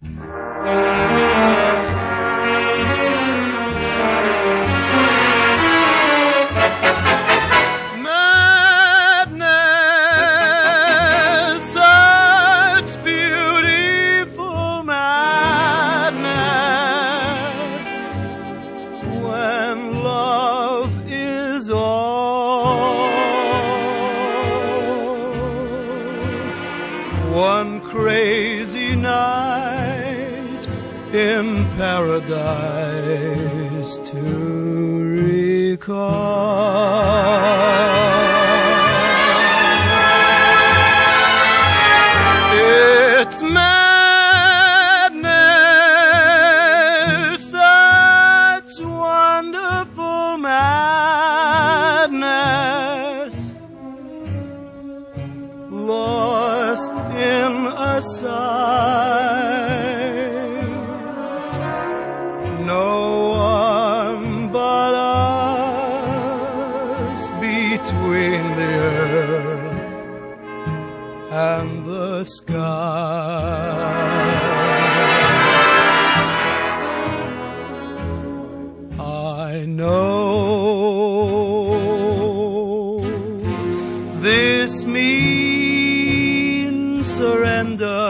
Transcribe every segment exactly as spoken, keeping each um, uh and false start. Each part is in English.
One crazy night in paradise to recall. It's madness, such wonderful madness, lost in a sigh. No one but us between the earth and the sky. I know this means surrender.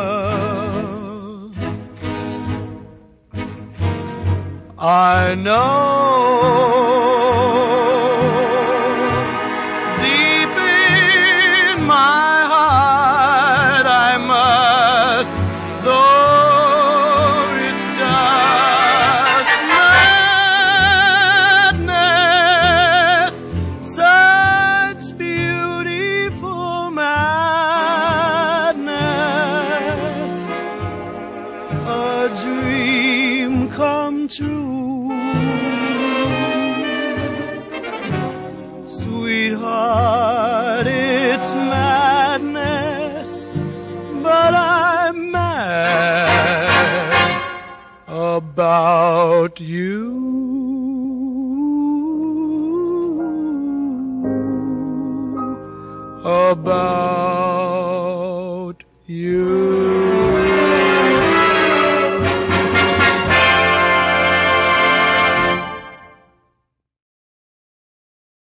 I know deep in my heart I must, though it's just madness, such beautiful madness, a dream come true. Sweetheart, it's madness, but I'm mad about you. About you.